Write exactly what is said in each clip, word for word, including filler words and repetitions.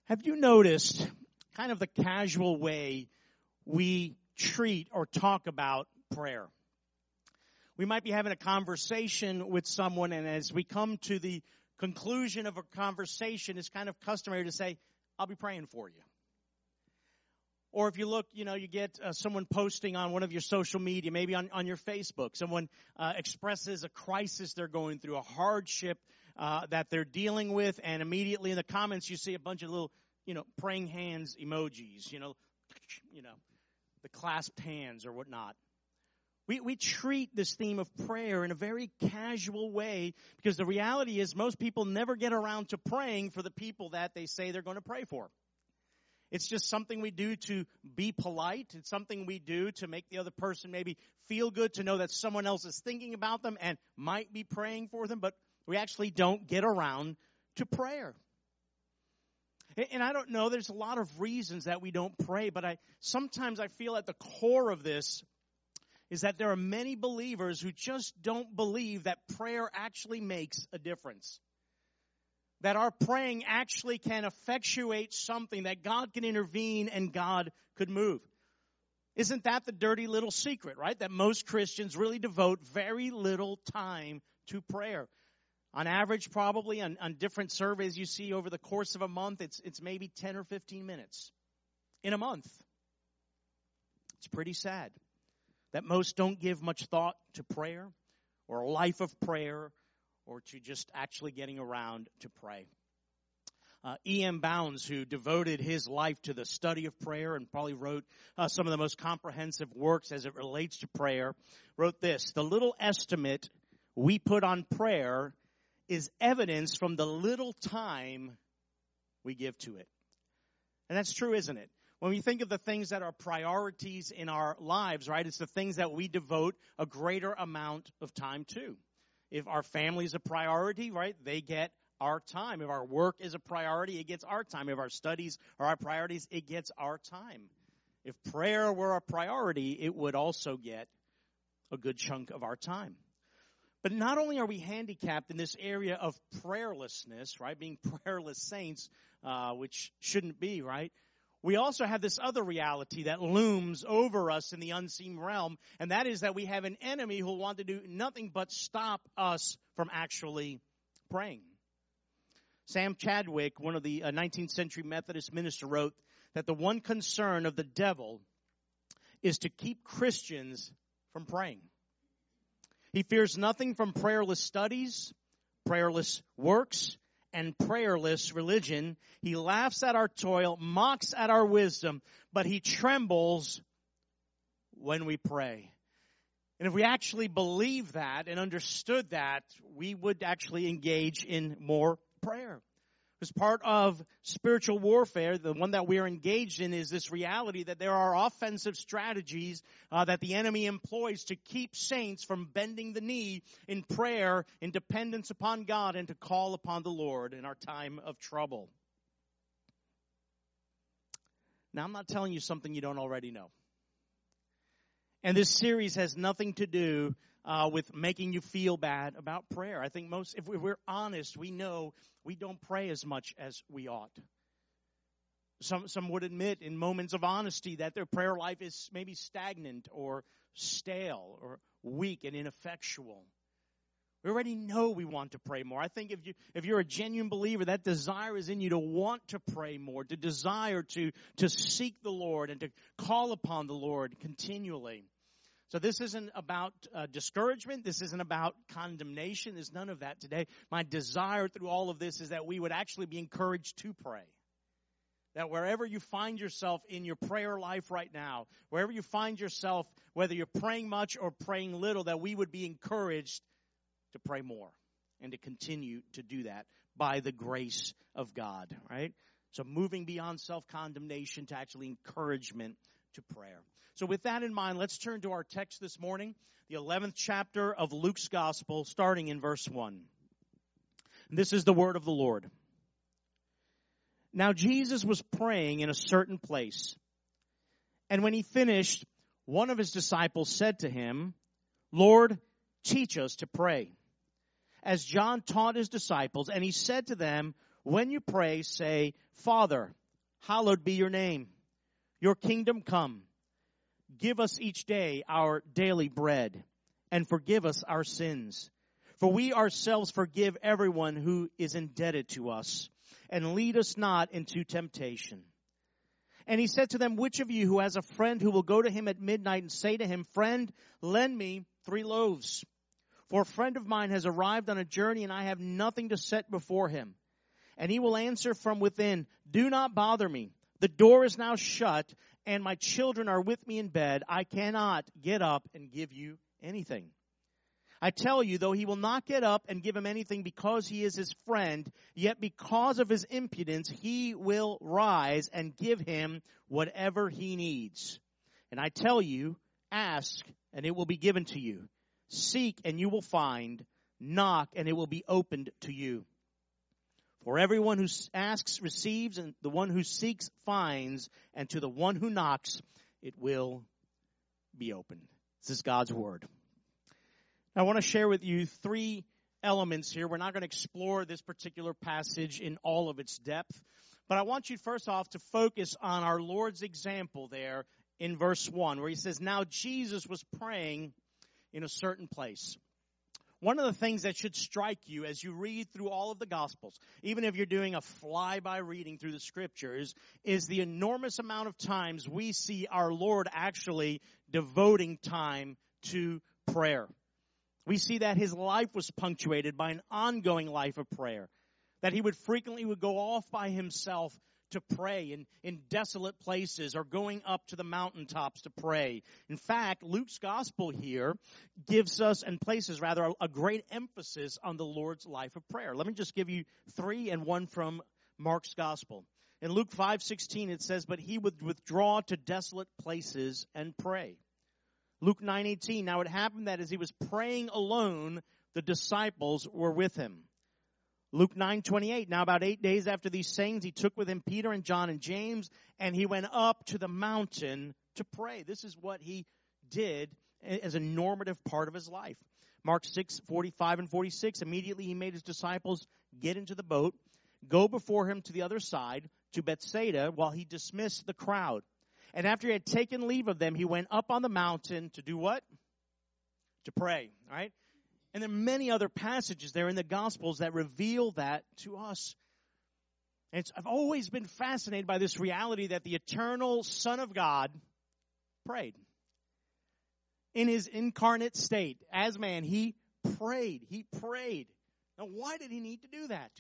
Have you noticed kind of the casual way we treat or talk about prayer? We might be having a conversation with someone, and as we come to the conclusion of a conversation, it's kind of customary to say, I'll be praying for you. Or if you look, you know, you get uh, someone posting on one of your social media, maybe on, on your Facebook, someone uh, expresses a crisis they're going through, a hardship uh, that they're dealing with, and immediately in the comments you see a bunch of little, you know, praying hands emojis, you know, you know, the clasped hands or whatnot. We we treat this theme of prayer in a very casual way because the reality is most people never get around to praying for the people that they say they're going to pray for. It's just something we do to be polite. It's something we do to make the other person maybe feel good, to know that someone else is thinking about them and might be praying for them, but we actually don't get around to prayer. And I don't know, there's a lot of reasons that we don't pray, but I sometimes I feel at the core of this is that there are many believers who just don't believe that prayer actually makes a difference. That our praying actually can effectuate something, that God can intervene and God could move. Isn't that the dirty little secret, right? That most Christians really devote very little time to prayer. On average, probably, on, on different surveys you see over the course of a month, it's, it's maybe ten or fifteen minutes in a month. It's pretty sad that most don't give much thought to prayer or a life of prayer or to just actually getting around to pray. Uh, E M Bounds, who devoted his life to the study of prayer and probably wrote uh, some of the most comprehensive works as it relates to prayer, wrote this: the little estimate we put on prayer is evidence from the little time we give to it. And that's true, isn't it? When we think of the things that are priorities in our lives, right, it's the things that we devote a greater amount of time to. If our family is a priority, right, they get our time. If our work is a priority, it gets our time. If our studies are our priorities, it gets our time. If prayer were a priority, it would also get a good chunk of our time. But not only are we handicapped in this area of prayerlessness, right, being prayerless saints, uh, which shouldn't be, right, we also have this other reality that looms over us in the unseen realm, and that is that we have an enemy who will want to do nothing but stop us from actually praying. Sam Chadwick, one of the uh, nineteenth century Methodist minister, wrote that the one concern of the devil is to keep Christians from praying. He fears nothing from prayerless studies, prayerless works, and prayerless religion. He laughs at our toil, mocks at our wisdom, but he trembles when we pray. And if we actually believe that and understood that, we would actually engage in more prayer. Because part of spiritual warfare, the one that we are engaged in, is this reality that there are offensive strategies uh, that the enemy employs to keep saints from bending the knee in prayer, in dependence upon God, and to call upon the Lord in our time of trouble. Now, I'm not telling you something you don't already know. And this series has nothing to do uh, with making you feel bad about prayer. I think most, if we're honest, we know we don't pray as much as we ought. Some some would admit in moments of honesty that their prayer life is maybe stagnant or stale or weak and ineffectual. We already know we want to pray more. I think if you if you're a genuine believer, that desire is in you to want to pray more, to desire to to seek the Lord and to call upon the Lord continually. So this isn't about uh, discouragement. This isn't about condemnation. There's none of that today. My desire through all of this is that we would actually be encouraged to pray. That wherever you find yourself in your prayer life right now, wherever you find yourself, whether you're praying much or praying little, that we would be encouraged to pray more and to continue to do that by the grace of God, right? So moving beyond self-condemnation to actually encouragement to prayer. So with that in mind, let's turn to our text this morning, the eleventh chapter of Luke's Gospel, starting in verse one. And this is the word of the Lord. Now Jesus was praying in a certain place, and when he finished, one of his disciples said to him, Lord, teach us to pray, as John taught his disciples, and he said to them, When you pray, say, Father, hallowed be your name. Your kingdom come. Give us each day our daily bread, and forgive us our sins. For we ourselves forgive everyone who is indebted to us, and lead us not into temptation. And he said to them, which of you who has a friend who will go to him at midnight and say to him, Friend, lend me three loaves? For a friend of mine has arrived on a journey, and I have nothing to set before him. And he will answer from within, Do not bother me. The door is now shut, and my children are with me in bed. I cannot get up and give you anything. I tell you, though he will not get up and give him anything because he is his friend, yet because of his impudence, he will rise and give him whatever he needs. And I tell you, ask, and it will be given to you. Seek, and you will find. Knock, and it will be opened to you. For everyone who asks receives, and the one who seeks finds, and to the one who knocks it will be opened. This is God's word. I want to share with you three elements here. We're not going to explore this particular passage in all of its depth, but I want you first off to focus on our Lord's example there in verse one, where he says, Now Jesus was praying in a certain place. One of the things that should strike you as you read through all of the Gospels, even if you're doing a flyby reading through the Scriptures, is the enormous amount of times we see our Lord actually devoting time to prayer. We see that his life was punctuated by an ongoing life of prayer, that he would frequently would go off by himself to pray in, in desolate places or going up to the mountaintops to pray. In fact, Luke's gospel here gives us and places rather a, a great emphasis on the Lord's life of prayer. Let me just give you three and one from Mark's gospel. In Luke five sixteen it says, But he would withdraw to desolate places and pray. Luke nine eighteen, Now it happened that as he was praying alone, the disciples were with him. Luke nine twenty-eight, Now about eight days after these sayings, he took with him Peter and John and James, and he went up to the mountain to pray. This is what he did as a normative part of his life. Mark six forty-five and forty-six, Immediately he made his disciples get into the boat, go before him to the other side, to Bethsaida, while he dismissed the crowd. And after he had taken leave of them, he went up on the mountain to do what? To pray, all right? And there are many other passages there in the Gospels that reveal that to us. And it's, I've always been fascinated by this reality that the eternal Son of God prayed. In his incarnate state, as man, he prayed. He prayed. Now, why did he need to do that?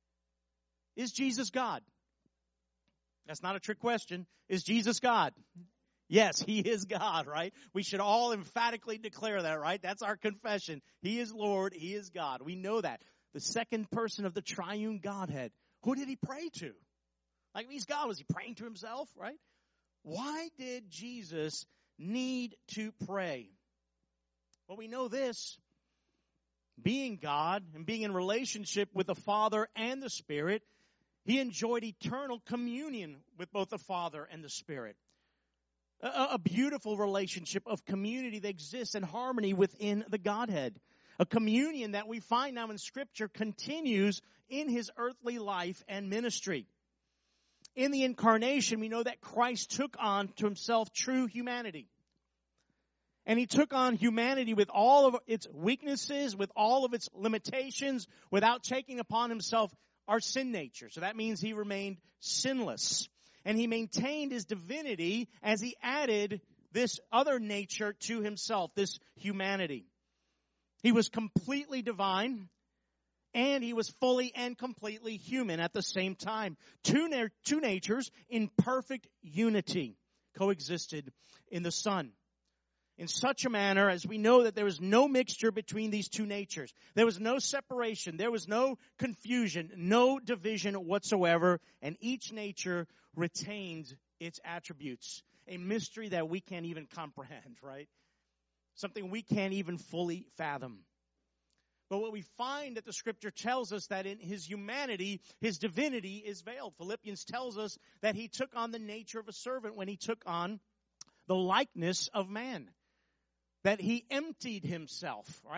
Is Jesus God? That's not a trick question. Is Jesus God? Yes, he is God, right? We should all emphatically declare that, right? That's our confession. He is Lord. He is God. We know that. The second person of the triune Godhead. Who did he pray to? Like, if he's God, was he praying to himself, right? Why did Jesus need to pray? Well, we know this. Being God and being in relationship with the Father and the Spirit, he enjoyed eternal communion with both the Father and the Spirit. A, a beautiful relationship of community that exists in harmony within the Godhead. A communion that we find now in Scripture continues in his earthly life and ministry. In the incarnation, we know that Christ took on to himself true humanity. And he took on humanity with all of its weaknesses, with all of its limitations, without taking upon himself our sin nature. So that means he remained sinless. And he maintained his divinity as he added this other nature to himself, this humanity. He was completely divine, and he was fully and completely human at the same time. Two, na- two natures in perfect unity coexisted in the Son. In such a manner as we know that there was no mixture between these two natures. There was no separation. There was no confusion, no division whatsoever. And each nature retained its attributes. A mystery that we can't even comprehend, right? Something we can't even fully fathom. But what we find that the Scripture tells us that in his humanity, his divinity is veiled. Philippians tells us that he took on the nature of a servant when he took on the likeness of man. That he emptied himself, right?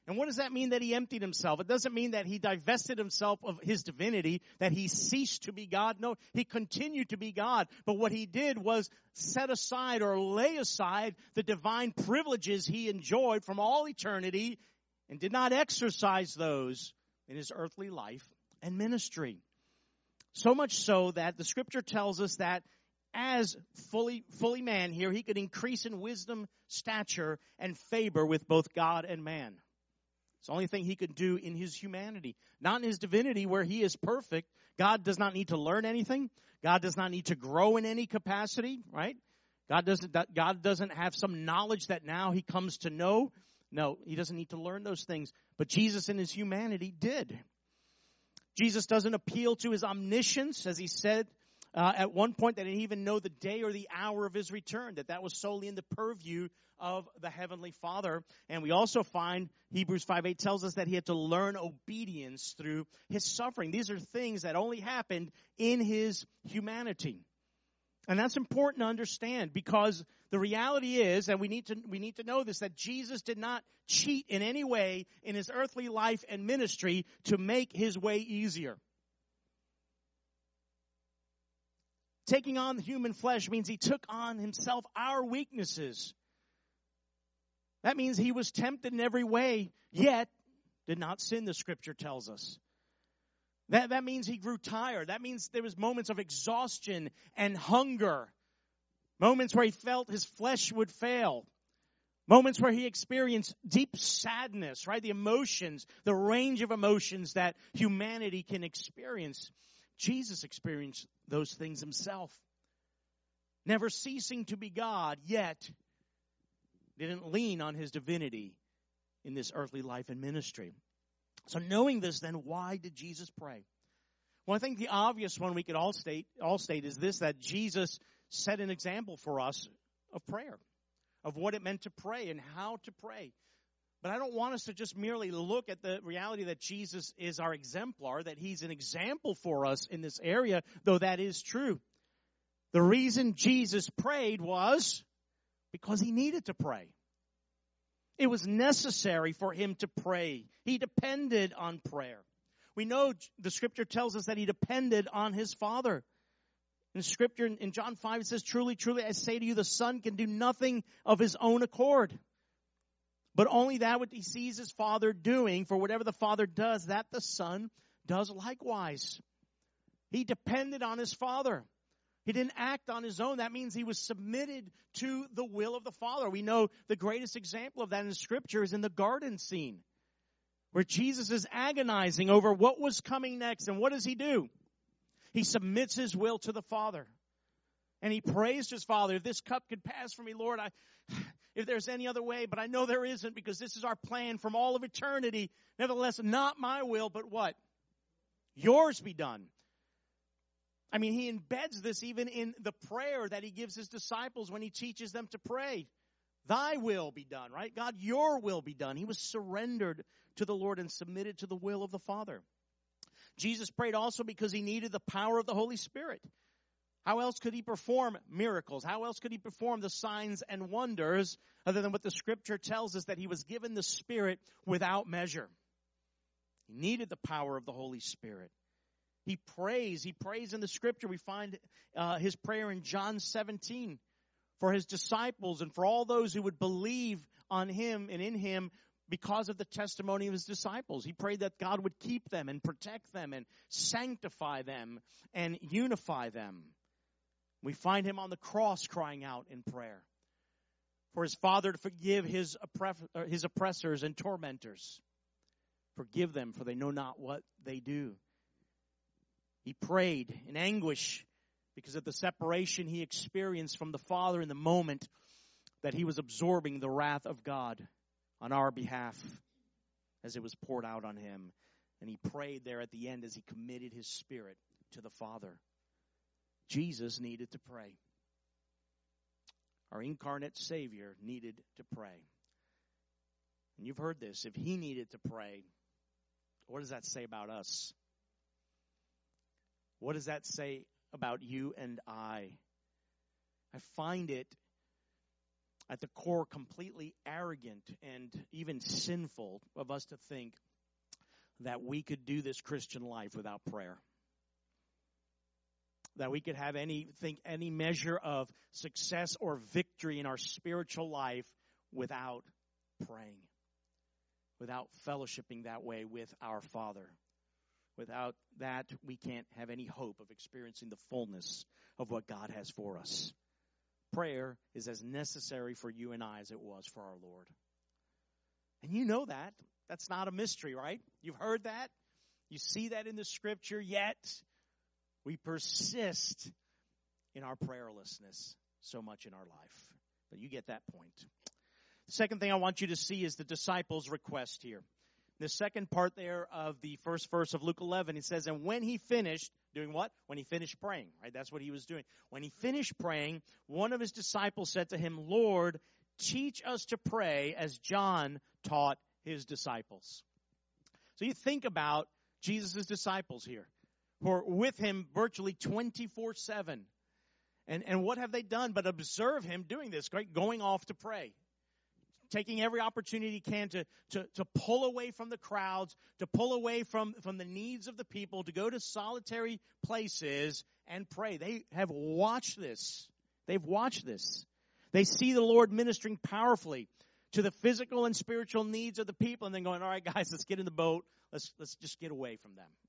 And what does that mean that he emptied himself? It doesn't mean that he divested himself of his divinity, that he ceased to be God. No, he continued to be God. But what he did was set aside or lay aside the divine privileges he enjoyed from all eternity and did not exercise those in his earthly life and ministry. So much so that the scripture tells us that as fully, fully man here, he could increase in wisdom, stature, and favor with both God and man. It's the only thing he could do in his humanity. Not in his divinity where he is perfect. God does not need to learn anything. God does not need to grow in any capacity, right? God doesn't, God doesn't have some knowledge that now he comes to know. No, he doesn't need to learn those things. But Jesus in his humanity did. Jesus doesn't appeal to his omniscience, as he said uh, at one point that he didn't even know the day or the hour of his return, that that was solely in the purview of the Heavenly Father. And we also find Hebrews five eight tells us that he had to learn obedience through his suffering. These are things that only happened in his humanity. And that's important to understand, because the reality is, and we need to we need to know this, that Jesus did not cheat in any way in his earthly life and ministry to make his way easier. Taking on the human flesh means he took on himself our weaknesses. That means he was tempted in every way, yet did not sin, the scripture tells us. That, that means he grew tired. That means there was moments of exhaustion and hunger. Moments where he felt his flesh would fail. Moments where he experienced deep sadness, right? The emotions, the range of emotions that humanity can experience. Jesus experienced those things himself. Never ceasing to be God, yet didn't lean on his divinity in this earthly life and ministry. So knowing this, then, why did Jesus pray? Well, I think the obvious one we could all state, all state is this, that Jesus set an example for us of prayer, of what it meant to pray and how to pray. But I don't want us to just merely look at the reality that Jesus is our exemplar, that he's an example for us in this area, though that is true. The reason Jesus prayed was because he needed to pray. It was necessary for him to pray. He depended on prayer. We know the scripture tells us that he depended on his Father. In scripture, in John five, it says, "Truly, truly, I say to you, the Son can do nothing of his own accord, but only that what he sees his Father doing. For whatever the Father does, that the Son does likewise." He depended on his Father. He didn't act on his own. That means he was submitted to the will of the Father. We know the greatest example of that in Scripture is in the garden scene, where Jesus is agonizing over what was coming next. And what does he do? He submits his will to the Father. And he prays to his Father, "If this cup could pass from me, Lord, I, if there's any other way, but I know there isn't, because this is our plan from all of eternity. Nevertheless, not my will, but what? Yours be done." I mean, he embeds this even in the prayer that he gives his disciples when he teaches them to pray. Thy will be done, right? God, your will be done. He was surrendered to the Lord and submitted to the will of the Father. Jesus prayed also because he needed the power of the Holy Spirit. How else could he perform miracles? How else could he perform the signs and wonders other than what the scripture tells us, that he was given the Spirit without measure? He needed the power of the Holy Spirit. He prays. He prays in the scripture. We find uh, his prayer in John seventeen for his disciples and for all those who would believe on him and in him because of the testimony of his disciples. He prayed that God would keep them and protect them and sanctify them and unify them. We find him on the cross crying out in prayer for his Father to forgive his, oppre- his oppressors and tormentors. Forgive them, for they know not what they do. He prayed in anguish because of the separation he experienced from the Father in the moment that he was absorbing the wrath of God on our behalf as it was poured out on him. And he prayed there at the end as he committed his spirit to the Father. Jesus needed to pray. Our incarnate Savior needed to pray. And you've heard this. If he needed to pray, what does that say about us? What does that say about you and I? I find it at the core completely arrogant and even sinful of us to think that we could do this Christian life without prayer. That we could have any think any measure of success or victory in our spiritual life without praying, without fellowshipping that way with our Father. Without that, we can't have any hope of experiencing the fullness of what God has for us. Prayer is as necessary for you and I as it was for our Lord. And you know that. That's not a mystery, right? You've heard that. You see that in the Scripture, yet we persist in our prayerlessness so much in our life. But you get that point. The second thing I want you to see is the disciples' request here. The second part there of the first verse of Luke eleven, it says, and when he finished, doing what? When he finished praying, right? That's what he was doing. When he finished praying, one of his disciples said to him, Lord, teach us to pray as John taught his disciples. So you think about Jesus' disciples here, who are with him virtually twenty-four seven. And, and what have they done but observe him doing this, right? Going off to pray. Taking every opportunity he can to, to, to pull away from the crowds, to pull away from, from the needs of the people, to go to solitary places and pray. They have watched this. They've watched this. They see the Lord ministering powerfully to the physical and spiritual needs of the people and then going, all right, guys, let's get in the boat. Let's, let's just get away from them.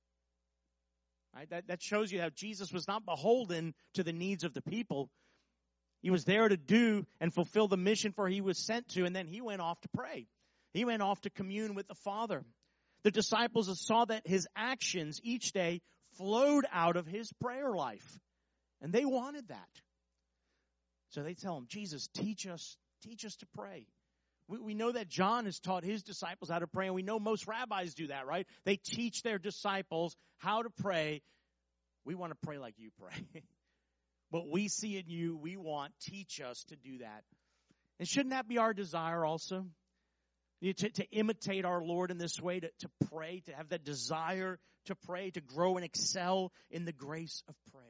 Right? That, that shows you how Jesus was not beholden to the needs of the people. He was there to do and fulfill the mission for he was sent to, and then he went off to pray. He went off to commune with the Father. The disciples saw that his actions each day flowed out of his prayer life, and they wanted that. So they tell him, Jesus, teach us, teach us to pray. We, we know that John has taught his disciples how to pray, and we know most rabbis do that, right? They teach their disciples how to pray. We want to pray like you pray. What we see in you, we want, teach us to do that. And shouldn't that be our desire also? To, to imitate our Lord in this way, to, to pray, to have that desire to pray, to grow and excel in the grace of prayer.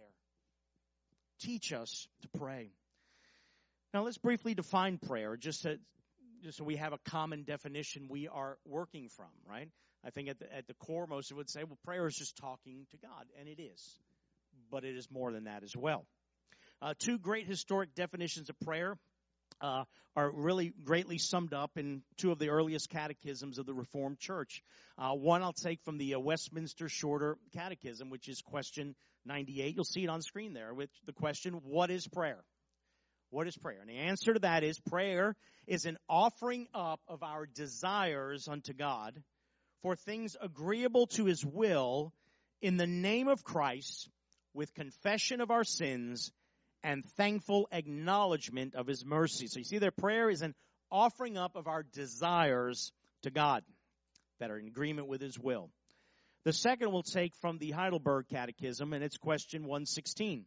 Teach us to pray. Now let's briefly define prayer, just so, just so we have a common definition we are working from, right? I think at the, at the core, most of would say, well, prayer is just talking to God, and it is. But it is more than that as well. Uh, two great historic definitions of prayer uh, are really greatly summed up in two of the earliest catechisms of the Reformed Church. Uh, one I'll take from the uh, Westminster Shorter Catechism, which is question ninety-eight. You'll see it on screen there with the question, what is prayer? What is prayer? And the answer to that is prayer is an offering up of our desires unto God for things agreeable to his will in the name of Christ with confession of our sins and thankful acknowledgement of his mercy. So you see there, prayer is an offering up of our desires to God that are in agreement with his will. The second we'll take from the Heidelberg Catechism, and it's question one sixteen.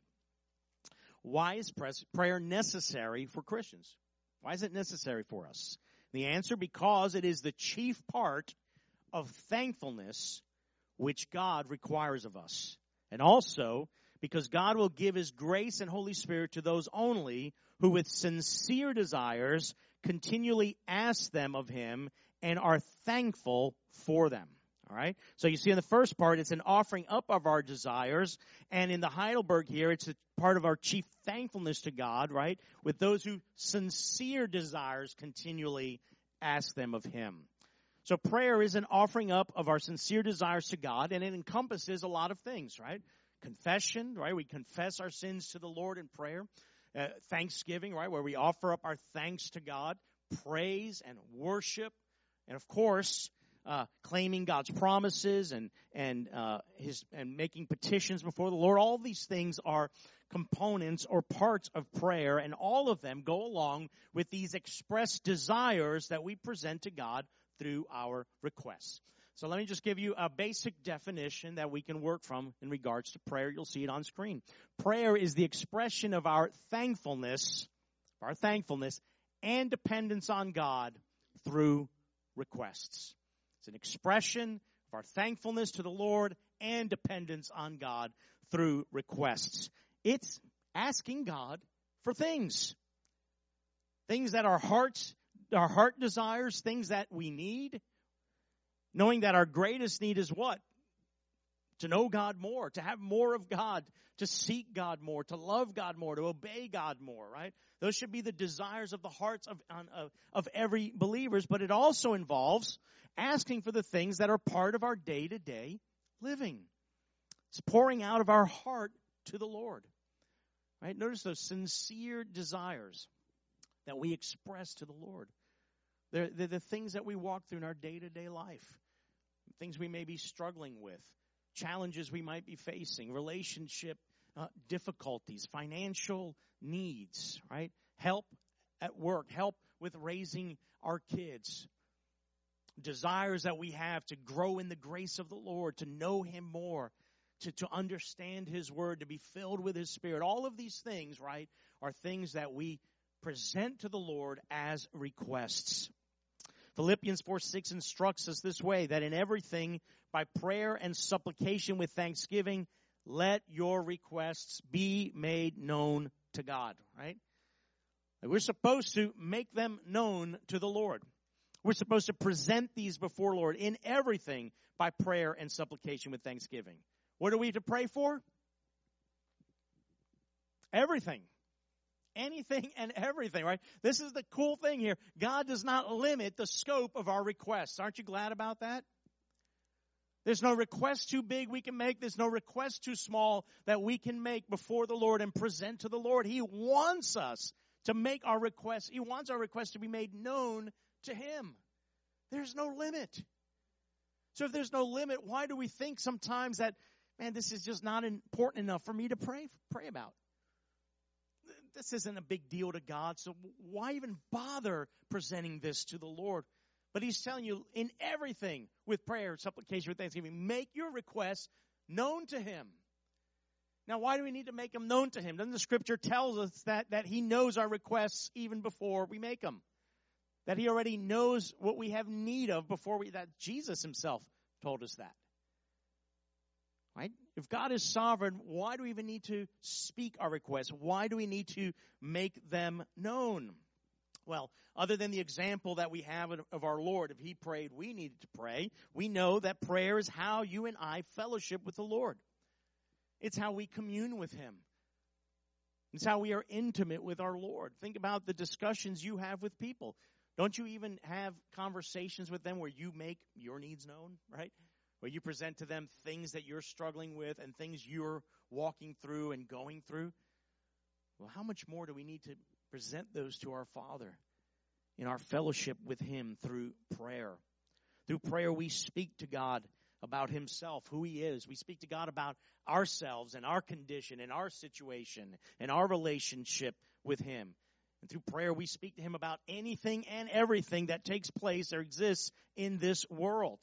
Why is prayer necessary for Christians? Why is it necessary for us? The answer, because it is the chief part of thankfulness which God requires of us. And also, because God will give his grace and Holy Spirit to those only who with sincere desires continually ask them of him and are thankful for them. All right? So you see in the first part, it's an offering up of our desires. And in the Heidelberg here, it's a part of our chief thankfulness to God, right? With those who sincere desires continually ask them of him. So prayer is an offering up of our sincere desires to God, and it encompasses a lot of things, right? Confession, right? We confess our sins to the Lord in prayer. Uh, thanksgiving, right? Where we offer up our thanks to God. Praise and worship. And of course, uh, claiming God's promises and, and, uh, his, and making petitions before the Lord. All these things are components or parts of prayer, and all of them go along with these expressed desires that we present to God through our requests. So let me just give you a basic definition that we can work from in regards to prayer. You'll see it on screen. Prayer is the expression of our thankfulness, our thankfulness and dependence on God through requests. It's an expression of our thankfulness to the Lord and dependence on God through requests. It's asking God for things. things that our hearts, our heart desires, things that we need, knowing that our greatest need is what? To know God more, to have more of God, to seek God more, to love God more, to obey God more, right? Those should be the desires of the hearts of, of, of every believers, but it also involves asking for the things that are part of our day-to-day living. It's pouring out of our heart to the Lord, right? Notice those sincere desires that we express to the Lord. They're, they're the things that we walk through in our day-to-day life, things we may be struggling with, challenges we might be facing, relationship uh, difficulties, financial needs, right? Help at work, help with raising our kids, desires that we have to grow in the grace of the Lord, to know Him more, to, to understand His Word, to be filled with His Spirit. All of these things, right, are things that we present to the Lord as requests. Philippians four six instructs us this way, that in everything, by prayer and supplication with thanksgiving, let your requests be made known to God, right? We're supposed to make them known to the Lord. We're supposed to present these before Lord in everything by prayer and supplication with thanksgiving. What are we to pray for? Everything. Anything and everything, right? This is the cool thing here. God does not limit the scope of our requests. Aren't you glad about that? There's no request too big we can make. There's no request too small that we can make before the Lord and present to the Lord. He wants us to make our requests. He wants our requests to be made known to Him. There's no limit. So if there's no limit, why do we think sometimes that, man, this is just not important enough for me to pray, pray about? This isn't a big deal to God, so why even bother presenting this to the Lord? But He's telling you, in everything, with prayer, supplication, with thanksgiving, make your requests known to Him. Now, why do we need to make them known to Him? Doesn't the Scripture tell us that, that He knows our requests even before we make them? That He already knows what we have need of before we, that Jesus Himself told us that. Right? If God is sovereign, why do we even need to speak our requests? Why do we need to make them known? Well, other than the example that we have of our Lord, if He prayed, we needed to pray. We know that prayer is how you and I fellowship with the Lord. It's how we commune with Him. It's how we are intimate with our Lord. Think about the discussions you have with people. Don't you even have conversations with them where you make your needs known, right? Where you present to them things that you're struggling with and things you're walking through and going through? Well, how much more do we need to present those to our Father in our fellowship with Him through prayer? Through prayer, we speak to God about Himself, who He is. We speak to God about ourselves and our condition and our situation and our relationship with Him. And through prayer, we speak to Him about anything and everything that takes place or exists in this world.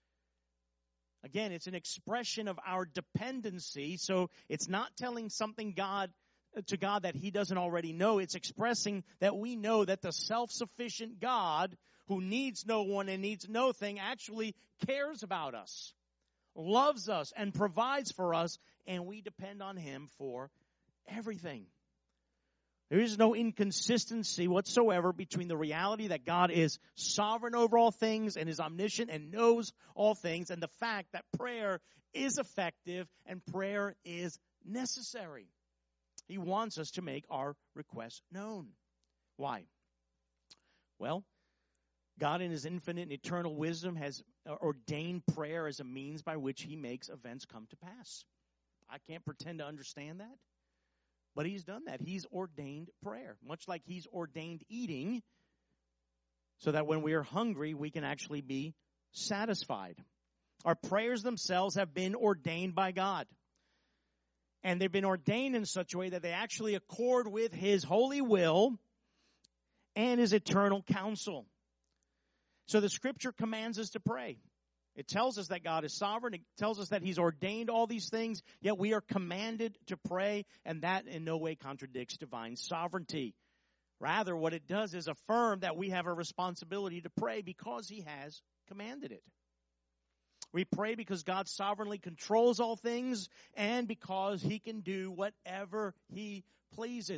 Again, it's an expression of our dependency, so it's not telling something God to God that He doesn't already know. It's expressing that we know that the self-sufficient God, who needs no one and needs no thing, actually cares about us, loves us, and provides for us, and we depend on Him for everything. There is no inconsistency whatsoever between the reality that God is sovereign over all things and is omniscient and knows all things, and the fact that prayer is effective and prayer is necessary. He wants us to make our requests known. Why? Well, God in His infinite and eternal wisdom has ordained prayer as a means by which He makes events come to pass. I can't pretend to understand that. But He's done that. He's ordained prayer, much like He's ordained eating, so that when we are hungry, we can actually be satisfied. Our prayers themselves have been ordained by God. And they've been ordained in such a way that they actually accord with His holy will and His eternal counsel. So the Scripture commands us to pray. It tells us that God is sovereign. It tells us that He's ordained all these things, yet we are commanded to pray, and that in no way contradicts divine sovereignty. Rather, what it does is affirm that we have a responsibility to pray because He has commanded it. We pray because God sovereignly controls all things and because He can do whatever He pleases.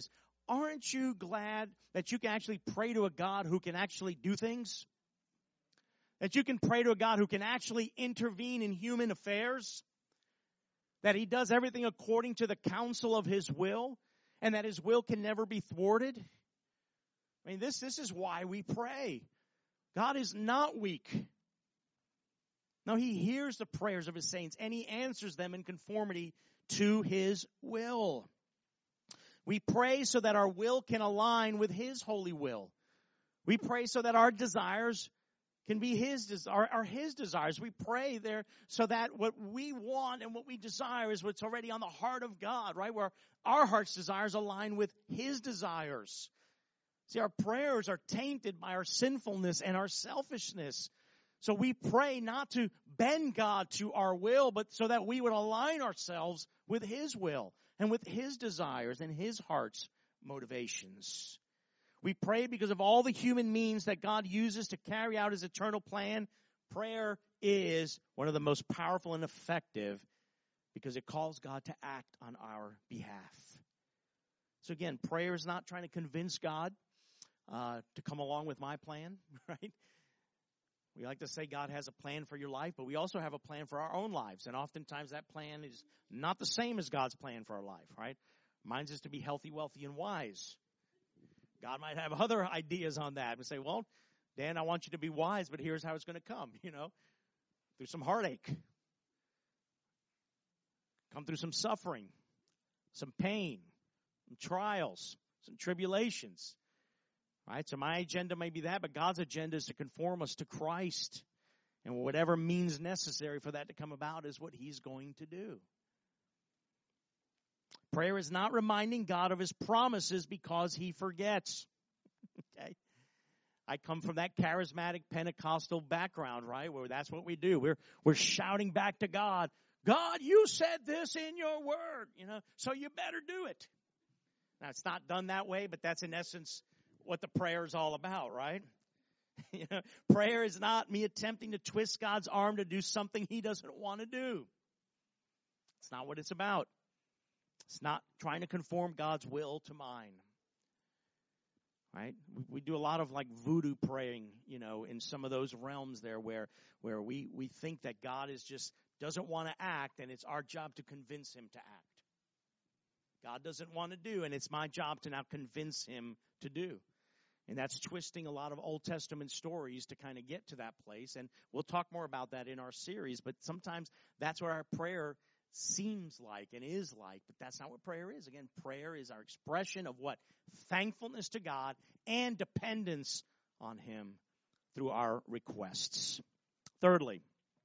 aren't you glad that you can actually pray to a God who can actually do things? That you can pray to a God who can actually intervene in human affairs? That he does everything according to the counsel of his will? And that his will can never be thwarted? I mean, this, this is why we pray. God is not weak. No, he hears the prayers of his saints and he answers them in conformity to his will. We pray so that our will can align with his holy will. We pray so that our desires can be his, are, are his desires. We pray there so that what we want and what we desire is what's already on the heart of God, right? Where our heart's desires align with his desires. See, our prayers are tainted by our sinfulness and our selfishness. So we pray not to bend God to our will, but so that we would align ourselves with his will and with his desires and his heart's motivations. We pray because of all the human means that God uses to carry out his eternal plan. Prayer is one of the most powerful and effective because it calls God to act on our behalf. So again, prayer is not trying to convince God uh, to come along with my plan, right? We like to say God has a plan for your life, but we also have a plan for our own lives. And oftentimes that plan is not the same as God's plan for our life, right? Mine's is to be healthy, wealthy, and wise. God might have other ideas on that and say, well, Dan, I want you to be wise, but here's how it's going to come, you know, through some heartache, come through some suffering, some pain, some trials, some tribulations. Right? So my agenda may be that, but God's agenda is to conform us to Christ. And whatever means necessary for that to come about is what he's going to do. Prayer is not reminding God of his promises because he forgets. Okay? I come from that charismatic Pentecostal background, right? Where that's what we do. We're we're shouting back to God, God, you said this in your word, you know, so you better do it. Now it's not done that way, but that's in essence what the prayer is all about, right? You know, prayer is not me attempting to twist God's arm to do something he doesn't want to do. It's not what it's about. It's not trying to conform God's will to mine. Right? We, we do a lot of like voodoo praying, you know, in some of those realms there where where we, we think that God is just doesn't want to act and it's our job to convince him to act. God doesn't want to do, and it's my job to now convince him to do. And that's twisting a lot of Old Testament stories to kind of get to that place. And we'll talk more about that in our series. But sometimes that's what our prayer seems like and is like. But that's not what prayer is. Again, prayer is our expression of what? Thankfulness to God and dependence on him through our requests. Thirdly,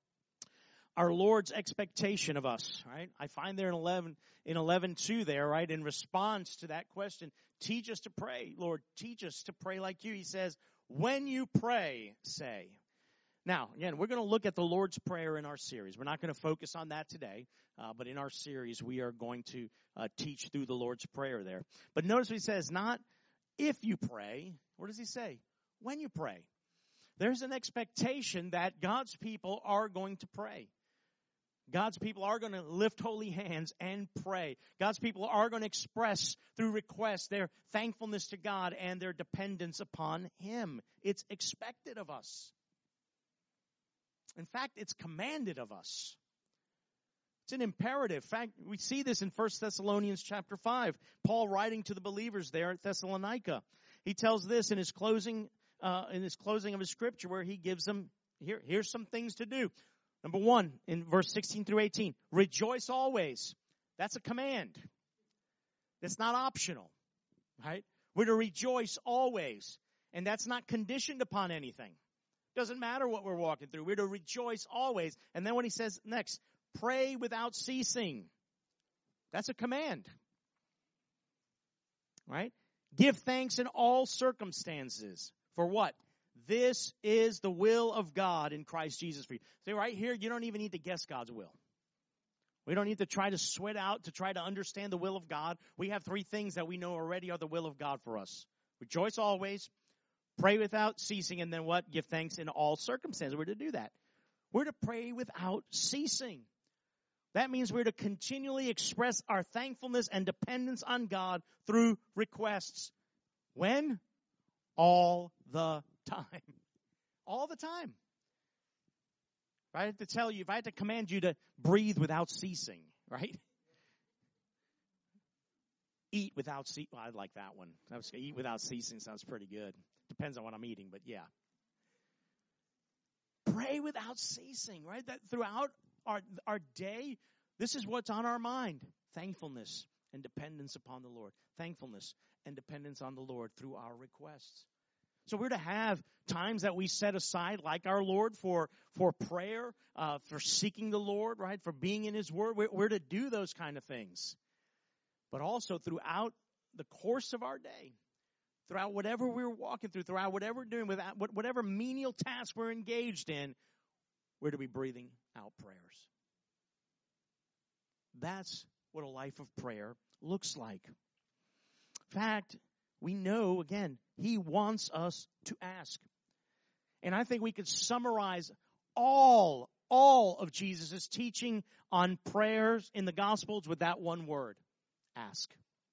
our Lord's expectation of us, right? I find there in eleven, in eleven two there, right, in response to that question, teach us to pray. Lord, teach us to pray like you. He says, when you pray, say. Now, again, we're going to look at the Lord's Prayer in our series. We're not going to focus on that today, uh, but in our series, we are going to uh, teach through the Lord's Prayer there. But notice what he says, not if you pray. What does he say? When you pray. There's an expectation that God's people are going to pray. God's people are going to lift holy hands and pray. God's people are going to express through requests their thankfulness to God and their dependence upon him. It's expected of us. In fact, it's commanded of us. It's an imperative. In fact, we see this in First Thessalonians chapter five. Paul writing to the believers there at Thessalonica. He tells this in his closing, uh, in his closing of his scripture where he gives them, here, here's some things to do. Number one, in verse sixteen through eighteen, rejoice always. That's a command. That's not optional, right? We're to rejoice always. And that's not conditioned upon anything. Doesn't matter what we're walking through. We're to rejoice always. And then when he says next, pray without ceasing. That's a command, right? Give thanks in all circumstances. For what? This is the will of God in Christ Jesus for you. See, right here, you don't even need to guess God's will. We don't need to try to sweat out to try to understand the will of God. We have three things that we know already are the will of God for us. Rejoice always, pray without ceasing, and then what? Give thanks in all circumstances. We're to do that. We're to pray without ceasing. That means we're to continually express our thankfulness and dependence on God through requests. When? All the time. All the time. If I had to tell you, if I had to command you to breathe without ceasing, right? Eat without ceasing. Well, I like that one. I was, eat without ceasing sounds pretty good. Depends on what I'm eating, but yeah. Pray without ceasing, right? That throughout our, our day, this is what's on our mind. Thankfulness and dependence upon the Lord. Thankfulness and dependence on the Lord through our requests. So we're to have times that we set aside, like our Lord, for for prayer, uh, for seeking the Lord, right? For being in His Word. We're, we're to do those kind of things. But also throughout the course of our day, throughout whatever we're walking through, throughout whatever we're doing, without whatever menial task we're engaged in, we're to be breathing out prayers. That's what a life of prayer looks like. In fact, we know, again, He wants us to ask. And I think we could summarize all, all of Jesus' teaching on prayers in the Gospels with that one word. Ask.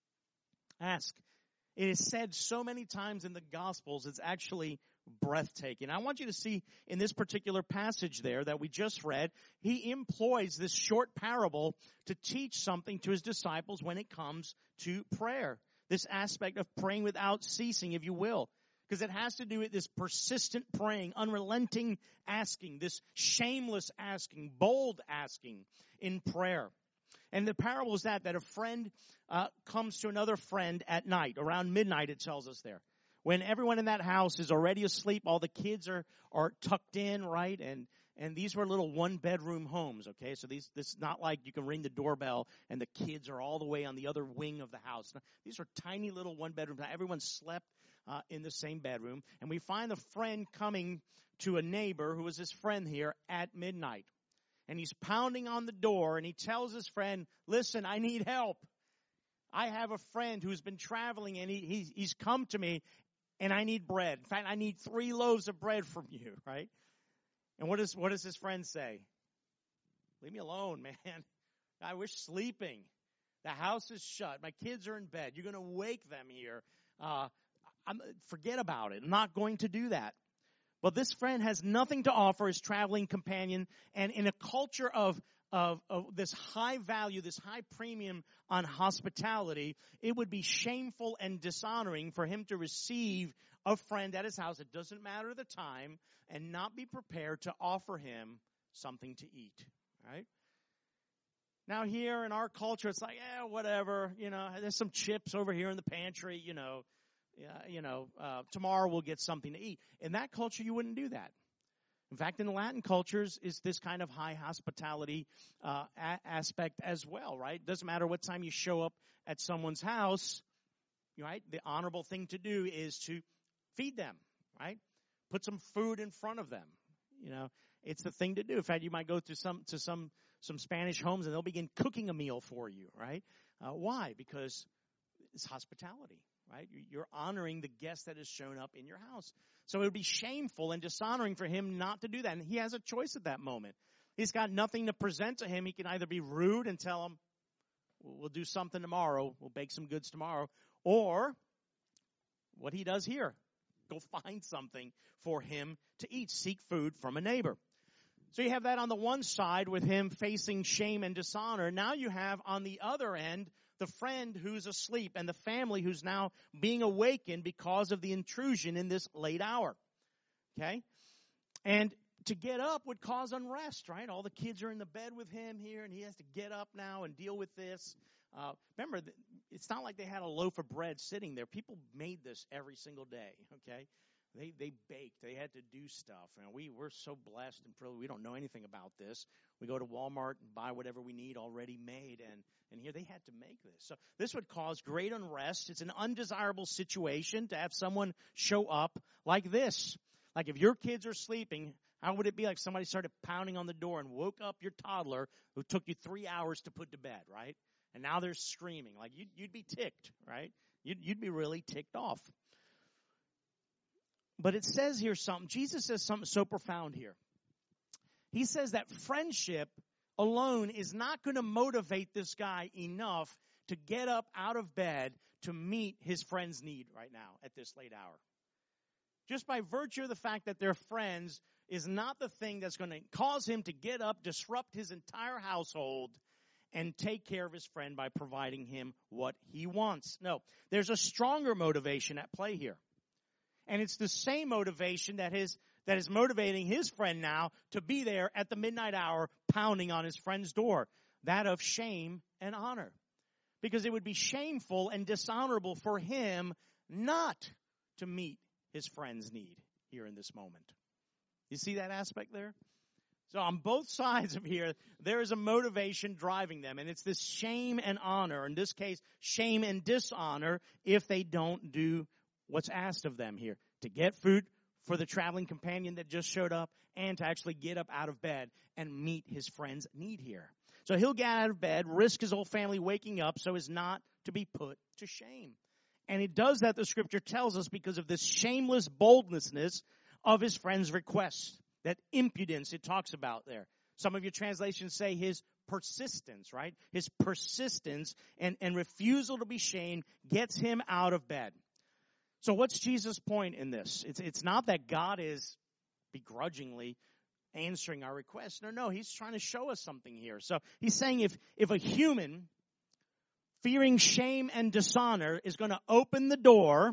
Ask. It is said so many times in the Gospels, it's actually breathtaking. I want you to see in this particular passage there that we just read, He employs this short parable to teach something to His disciples when it comes to prayer. This aspect of praying without ceasing, if you will. Because it has to do with this persistent praying, unrelenting asking, this shameless asking, bold asking in prayer. And the parable is that, that a friend uh, comes to another friend at night, around midnight it tells us there. When everyone in that house is already asleep, all the kids are, are tucked in, right? And and these were little one-bedroom homes, okay? So these this is not like you can ring the doorbell and the kids are all the way on the other wing of the house. These are tiny little one-bedrooms. Everyone slept uh, in the same bedroom. And we find the friend coming to a neighbor who was his friend here at midnight. And he's pounding on the door, and he tells his friend, listen, I need help. I have a friend who's been traveling, and he, he's, he's come to me, and I need bread. In fact, I need three loaves of bread from you, right? And what, is, what does his friend say? Leave me alone, man. I wish sleeping. The house is shut. My kids are in bed. You're going to wake them here. Uh, I'm, forget about it. I'm not going to do that. But this friend has nothing to offer his traveling companion. And in a culture of, of, of this high value, this high premium on hospitality, it would be shameful and dishonoring for him to receive a friend at his house, it doesn't matter the time, and not be prepared to offer him something to eat, right? Now here in our culture, it's like, yeah, whatever, you know, there's some chips over here in the pantry, you know, yeah, you know, uh, tomorrow we'll get something to eat. In that culture, you wouldn't do that. In fact, in the Latin cultures, is this kind of high hospitality uh, a- aspect as well, right? Doesn't matter what time you show up at someone's house, right? The honorable thing to do is to feed them, right? Put some food in front of them. You know, it's the thing to do. In fact, you might go to some to some some Spanish homes and they'll begin cooking a meal for you, right? Uh, why? Because it's hospitality, right? You're honoring the guest that has shown up in your house. So it would be shameful and dishonoring for him not to do that. And he has a choice at that moment. He's got nothing to present to him. He can either be rude and tell him, we'll do something tomorrow, we'll bake some goods tomorrow, or what he does here, go find something for him to eat, seek food from a neighbor. So you have that on the one side with him facing shame and dishonor. Now you have on the other end the friend who's asleep and the family who's now being awakened because of the intrusion in this late hour. Okay? And to get up would cause unrest, right? All the kids are in the bed with him here, and he has to get up now and deal with this. Uh, remember, it's not like they had a loaf of bread sitting there. People made this every single day, okay? They they baked. They had to do stuff. And we, we're so blessed and privileged. We don't know anything about this. We go to Walmart and buy whatever we need already made, and, and here they had to make this. So this would cause great unrest. It's an undesirable situation to have someone show up like this. Like if your kids are sleeping, how would it be like somebody started pounding on the door and woke up your toddler who took you three hours to put to bed, right? And now they're screaming. Like you'd, you'd be ticked, right? You'd, you'd be really ticked off. But it says here something. Jesus says something so profound here. He says that friendship alone is not going to motivate this guy enough to get up out of bed to meet his friend's need right now at this late hour. Just by virtue of the fact that they're friends is not the thing that's going to cause him to get up, disrupt his entire household, and take care of his friend by providing him what he wants. No, there's a stronger motivation at play here. And it's the same motivation that is, that is motivating his friend now to be there at the midnight hour pounding on his friend's door. That of shame and honor. Because it would be shameful and dishonorable for him not to meet his friend's need here in this moment. You see that aspect there? So on both sides of here, there is a motivation driving them. And it's this shame and honor. In this case, shame and dishonor if they don't do what's asked of them here. To get food for the traveling companion that just showed up and to actually get up out of bed and meet his friend's need here. So he'll get out of bed, risk his whole family waking up so as not to be put to shame. And it does that, the scripture tells us, because of this shameless boldness of his friend's request. That impudence it talks about there. Some of your translations say his persistence, right? His persistence and, and refusal to be shamed gets him out of bed. So what's Jesus' point in this? It's, it's not that God is begrudgingly answering our requests. No, no, he's trying to show us something here. So he's saying if, if a human fearing shame and dishonor is going to open the door,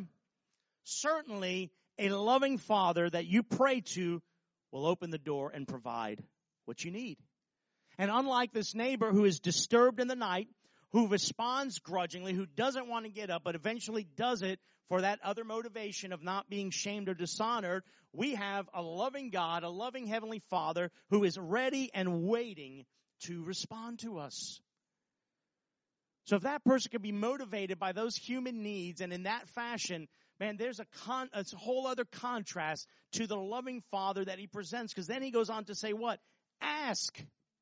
certainly a loving Father that you pray to will open the door and provide what you need. And unlike this neighbor who is disturbed in the night, who responds grudgingly, who doesn't want to get up, but eventually does it for that other motivation of not being shamed or dishonored, we have a loving God, a loving Heavenly Father who is ready and waiting to respond to us. So if that person can be motivated by those human needs and in that fashion, man, there's a, con, a whole other contrast to the loving Father that he presents. Because then he goes on to say what? Ask.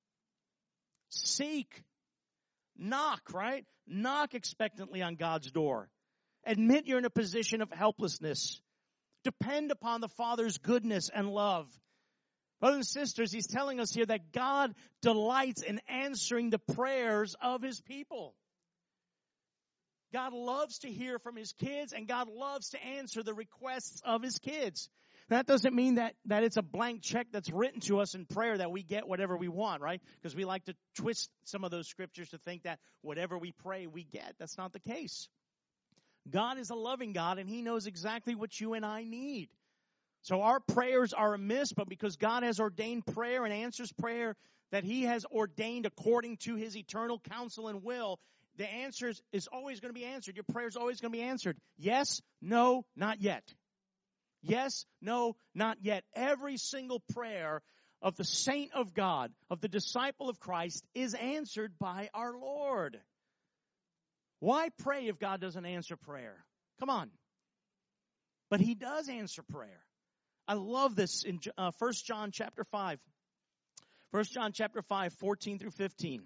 Seek. Knock, right? Knock expectantly on God's door. Admit you're in a position of helplessness. Depend upon the Father's goodness and love. Brothers and sisters, he's telling us here that God delights in answering the prayers of his people. God loves to hear from his kids, and God loves to answer the requests of his kids. That doesn't mean that, that it's a blank check that's written to us in prayer that we get whatever we want, right? Because we like to twist some of those scriptures to think that whatever we pray, we get. That's not the case. God is a loving God, and he knows exactly what you and I need. So our prayers are amiss, but because God has ordained prayer and answers prayer that he has ordained according to his eternal counsel and will, the answer is, is always going to be answered. Your prayer is always going to be answered. Yes, no, not yet. Yes, no, not yet. Every single prayer of the saint of God, of the disciple of Christ, is answered by our Lord. Why pray if God doesn't answer prayer? Come on. But he does answer prayer. I love this in uh, First John chapter five. First John chapter five, fourteen through fifteen.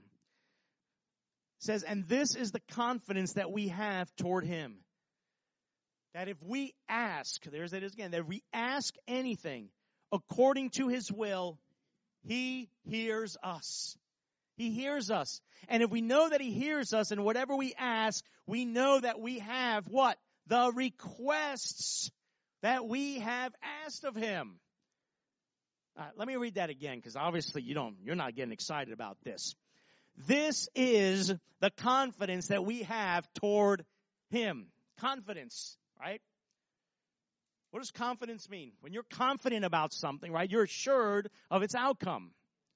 Says, and this is the confidence that we have toward him. That if we ask, there's it again, that if we ask anything according to his will, he hears us. He hears us. And if we know that he hears us and whatever we ask, we know that we have what? The requests that we have asked of him. All right, let me read that again, because obviously you don't, you're not getting excited about this. This is the confidence that we have toward him. Confidence, right? What does confidence mean? When you're confident about something, right, you're assured of its outcome.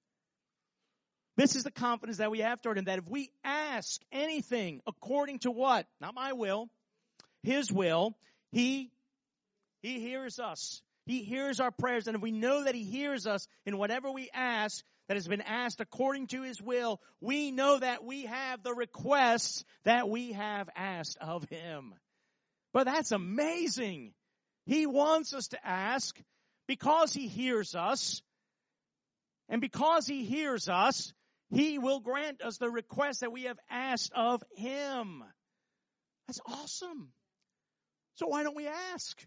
This is the confidence that we have toward him, that if we ask anything according to what? Not my will, his will, he, he hears us. He hears our prayers. And if we know that he hears us in whatever we ask that has been asked according to his will, we know that we have the requests that we have asked of him. But that's amazing. He wants us to ask because he hears us. And because he hears us, he will grant us the request that we have asked of him. That's awesome. So why don't we ask?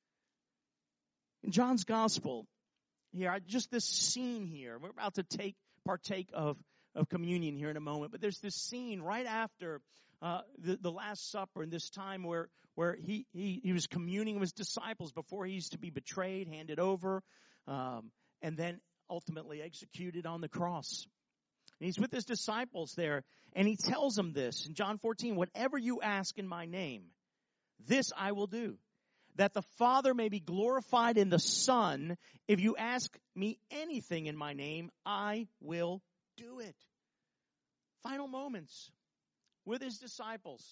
In John's gospel, here, just this scene here, we're about to take partake of, of communion here in a moment. But there's this scene right after uh, the, the Last Supper and this time where, where he, he, he was communing with his disciples before he used to be betrayed, handed over, um, and then ultimately executed on the cross. And he's with his disciples there, and he tells them this in John fourteen, whatever you ask in my name, this I will do, that the Father may be glorified in the Son. If you ask me anything in my name, I will do it. Final moments with his disciples.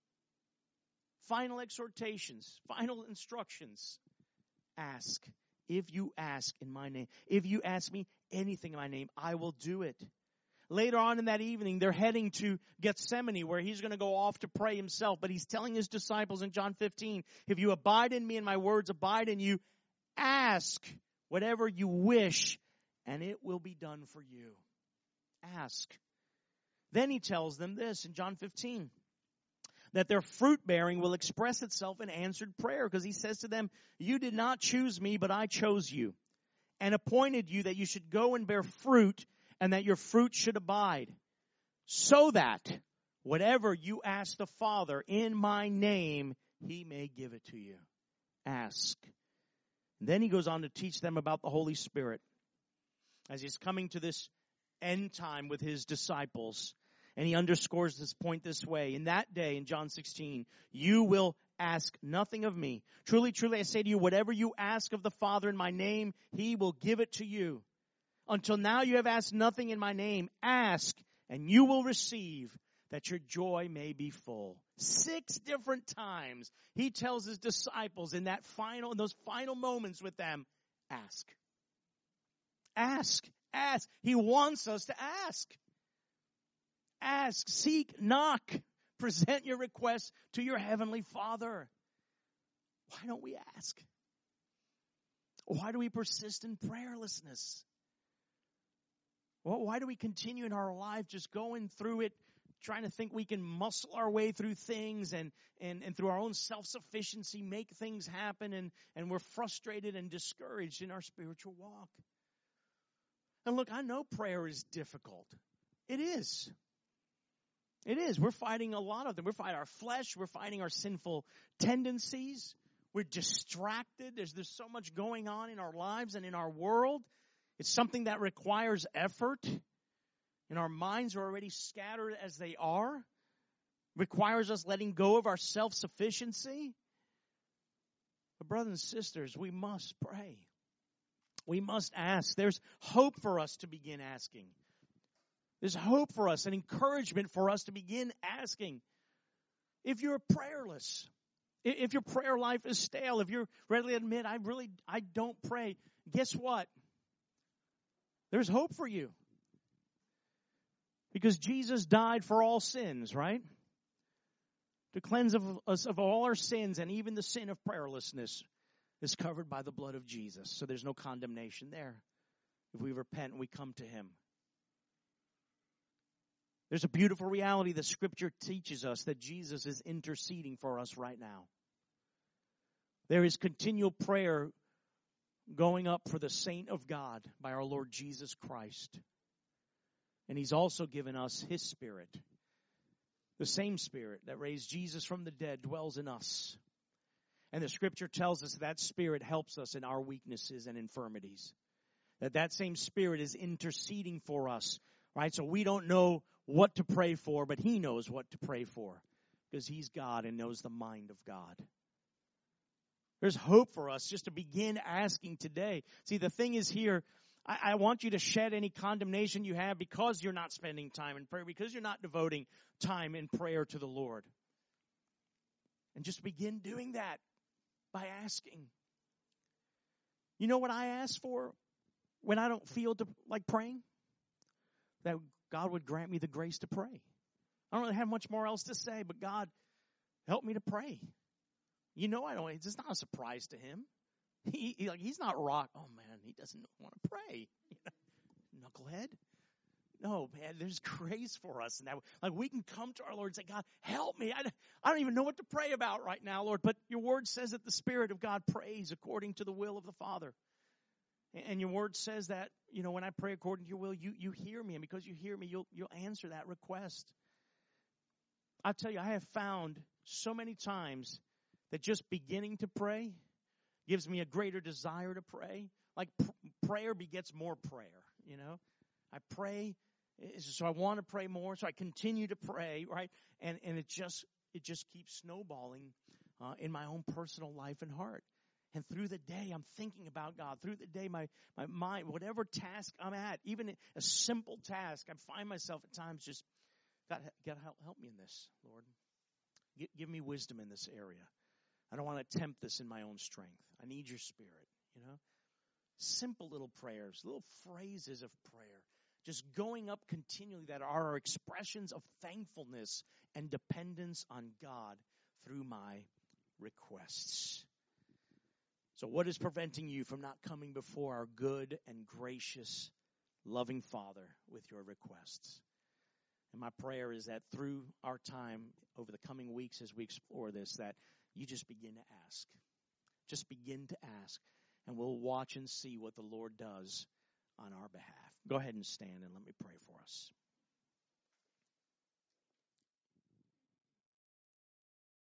Final exhortations, final instructions. Ask. If you ask in my name, if you ask me anything in my name, I will do it. Later on in that evening, they're heading to Gethsemane, where he's going to go off to pray himself. But he's telling his disciples in John fifteen, if you abide in me and my words abide in you, ask whatever you wish, and it will be done for you. Ask. Then he tells them this in John fifteen, that their fruit-bearing will express itself in answered prayer, because he says to them, you did not choose me, but I chose you, and appointed you that you should go and bear fruit, and that your fruit should abide, so that whatever you ask the Father in my name, he may give it to you. Ask. And then he goes on to teach them about the Holy Spirit as he's coming to this end time with his disciples. And he underscores this point this way. In that day, in John sixteen, you will ask nothing of me. Truly, truly, I say to you, whatever you ask of the Father in my name, he will give it to you. Until now you have asked nothing in my name. Ask, and you will receive, that your joy may be full. Six different times he tells his disciples in that final, in those final moments with them, ask. Ask, ask. He wants us to ask. Ask, seek, knock. Present your requests to your heavenly Father. Why don't we ask? Why do we persist in prayerlessness? Well, why do we continue in our life just going through it, trying to think we can muscle our way through things and, and, and through our own self-sufficiency make things happen, and, and we're frustrated and discouraged in our spiritual walk? And look, I know prayer is difficult. It is. It is. We're fighting a lot of them. We're fighting our flesh. We're fighting our sinful tendencies. We're distracted. There's, there's so much going on in our lives and in our world. It's something that requires effort. And our minds are already scattered as they are. Requires us letting go of our self-sufficiency. But brothers and sisters, we must pray. We must ask. There's hope for us to begin asking. There's hope for us and encouragement for us to begin asking. If you're prayerless, if your prayer life is stale, if you're readily admit, I really, I don't pray, guess what? There's hope for you. Because Jesus died for all sins, right? To cleanse of us of all our sins, and even the sin of prayerlessness is covered by the blood of Jesus. So there's no condemnation there. If we repent and we come to him. There's a beautiful reality that Scripture teaches us, that Jesus is interceding for us right now. There is continual prayer going up for the saint of God by our Lord Jesus Christ. And he's also given us his Spirit. The same Spirit that raised Jesus from the dead dwells in us. And the Scripture tells us that Spirit helps us in our weaknesses and infirmities. That that same Spirit is interceding for us. Right? So we don't know what to pray for, but he knows what to pray for. Because he's God and knows the mind of God. There's hope for us just to begin asking today. See, the thing is here, I, I want you to shed any condemnation you have because you're not spending time in prayer, because you're not devoting time in prayer to the Lord. And just begin doing that by asking. You know what I ask for when I don't feel to, like praying? That God would grant me the grace to pray. I don't really have much more else to say, but God, help me to pray. You know, I don't. It's not a surprise to him. He, he like he's not rock. Oh man, he doesn't want to pray. You know, knucklehead. No, man. There's grace for us, and that like we can come to our Lord and say, God, help me. I, I don't even know what to pray about right now, Lord. But your word says that the Spirit of God prays according to the will of the Father. And your word says that, you know, when I pray according to your will, you, you hear me. And because you hear me, you'll, you'll answer that request. I'll tell you, I have found so many times that just beginning to pray gives me a greater desire to pray. Like pr- prayer begets more prayer, you know. I pray, so I want to pray more, so I continue to pray, right? And and it just it just keeps snowballing uh, in my own personal life and heart. And through the day, I'm thinking about God. Through the day, my, my mind, whatever task I'm at, even a simple task, I find myself at times just, God, God help, help me in this, Lord. Give, give me wisdom in this area. I don't want to attempt this in my own strength. I need your Spirit, you know. Simple little prayers, little phrases of prayer, just going up continually that are our expressions of thankfulness and dependence on God through my requests. So what is preventing you from not coming before our good and gracious, loving Father with your requests? And my prayer is that through our time over the coming weeks as we explore this, that you just begin to ask. Just begin to ask. And we'll watch and see what the Lord does on our behalf. Go ahead and stand and let me pray for us.